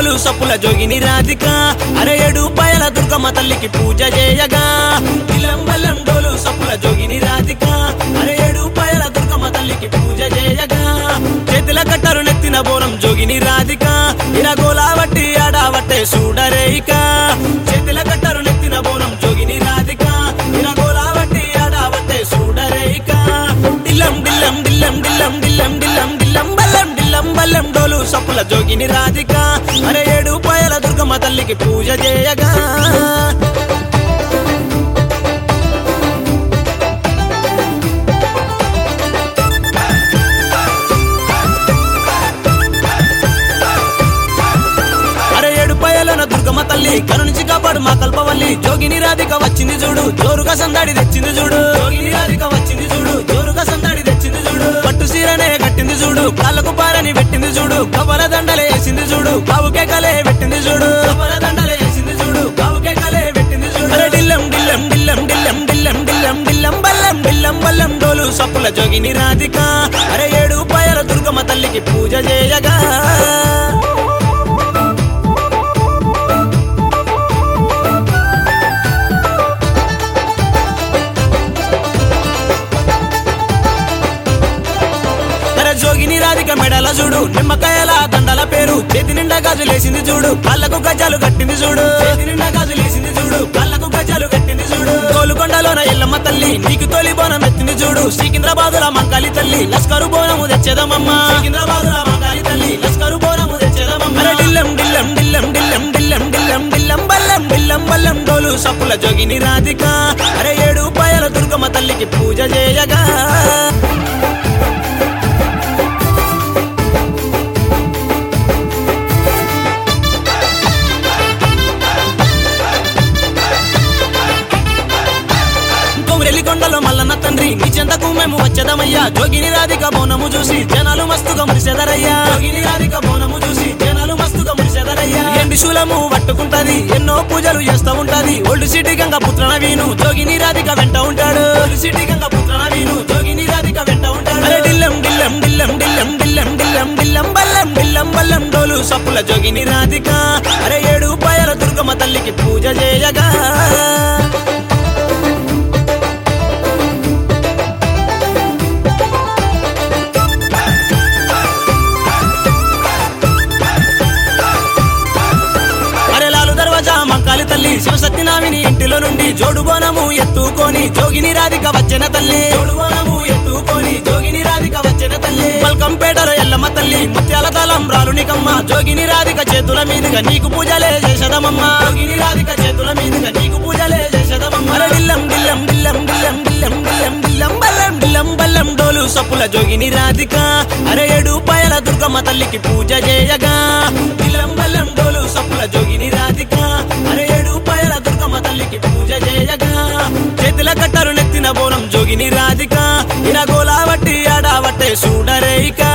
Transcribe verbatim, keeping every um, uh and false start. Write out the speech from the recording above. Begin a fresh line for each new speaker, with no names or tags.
డోలు సప్పుల జోగిని రాధిక అరే ఏడు పాయల దుర్గమ్మ తల్లికి పూజ చేయగా దిలం బల్లం డోలు సప్పుల జోగిని రాధిక అరే ఏడు పాయల దుర్గమ్మ తల్లికి పూజ చేయగా చేతుల కట్టరు నెత్తిన బోనం జోగిని రాధిక ఇరగోలావట్టి ఆడావట్టే సూడరేయిక చేతుల కట్టరు నెత్తిన బోనం జోగిని రాధిక ఇరగోలావట్టి ఆడావట్టే సూడరేయిక దిల్లం దిల్లం దిల్లం దిల్లం దిల్లం దిల్లం దిల్లం బల్లం దిల్లం బల్లం డోలు సప్పుల జోగిని రాధిక అరే ఏడు పాయల దుర్గమ్మ తల్లికి పూజ చేయగా దుర్గమ్మ తల్లి కరుణించి కాపాడు మా కల్పవల్లి జోగిని రాధిక వచ్చింది చూడు జోరుగా సందడి తెచ్చింది చూడు జోగిని రాధిక వచ్చింది చూడు జోరుగా సందడి తెచ్చింది చూడు పట్టు సీరనే కట్టింది చూడు కాళ్ళకు పారని పెట్టింది చూడు కవల దండలే వేసింది చూడు కావుకే కలే పెట్టింది చూడు కవల దండలే వేసింది చూడు కావుకే కలే పెట్టింది చూడు అరే డిల్లం డిల్లం డిల్లం డిల్లం డిల్లం డిల్లం డిల్లం బల్లం డిల్లం బల్లం డోలు సప్పుల జోగిని రాధిక అరే ఏడు పాయల దుర్గమ్మ తల్లికి పూజ చేయగా జోగిని రాధిక మెడల చూడు నిమ్మకాయల దండల పేరు చేతి నిండా గాజులేసింది చూడు కళ్ళకు గజాలు కట్టింది చూడు చేతి నిండా గాజులేసింది చూడు కళ్ళకు గజాలు కట్టింది చూడు గోలుకొండలోన ఎల్లమ్మ తల్లి నీకు తొలి బోనం ఎత్తింది చూడు సికింద్రాబాదుల మంకాలి తల్లి లస్కరు బోనము తెచ్చేదమమ్మ సికింద్రాబాదుల మంకాలి తల్లి లస్కరు బోనము తెచ్చేదమమ్మ డిల్లం డిల్లం డిల్లం డిల్లం డిల్లం డిల్లం డిల్లం బల్లం డిల్లం బల్లం డోలు సప్పుల జోగిని రాధిక అరే ఏడు పాయల దుర్గమ్మ తల్లికి పూజ చేయగా కొండలో మల్లన్న తండ్రి నీ చెంతకు మేము వచ్చేదమయ్యా జోగిని రాధిక బోనము చూసి జనాలు మస్తుగా మురిసెదరయ్యా జోగిని రాధిక బోనము చూసి జనాలు మస్తుగా మురిసెదరయ్యా ఎండి శూలము పట్టుకుంటది ఎన్నో పూజలు చేస్తూ ఉంటది ఓల్డ్ సిటీ గంగ పుత్రన వీను జోగిని రాధిక వెంట ఉంటాడు ఓల్డ్ సిటీ గంగ పుత్రన వీను జోగిని రాధిక వెంట ఉంటాడు అరే డిల్లం డిల్లం డిల్లం డిల్లం డిల్లం డిల్లం డిల్లం బల్లం డిల్లం బల్లం డోలు సప్పుల జోగిని రాధిక అరే ఏడు పాయల దుర్గమ్మ తల్లికి పూజ చేయగా తల్లి శివసత్యనామిని ఇంటిలో నుండి జోడు బోనము ఎత్తుకొని జోగిని రాధిక వచ్చెన తల్లి జోడు బోనము ఎత్తుకొని జోగిని రాధిక వచ్చెన తల్లి మల్కంపేటలో ఎల్లమ్మ తల్లి ముత్యాల తలంబ్రాలు నీకమ్మ జోగిని రాధిక చేతుల మీదుగా నీకు పూజలే చేసదమమ్మ జోగిని రాధిక చేతుల మీదుగా నీకు పూజలే చేసదమమ్మ డిల్లం డిల్లం డిల్లం డిల్లం డిల్లం డిల్లం డిల్లం బల్లం డిల్లం బల్లం డోలు సప్పుల జోగిని రాధిక అరే ఏడు పాయల దుర్గమ్మ తల్లికి పూజ చేయగా డిల్లం బల్లం డోలు సప్పుల జోగిని రాధిక అరే ఏడు పాయల దుర్గమ్మ తల్లికి పూజ చేయగా చేతుల కట్టరు నెత్తిన బోనం జోగిని రాధిక ఇరగోలావట్టి ఆడావట్టే సూడరేయిక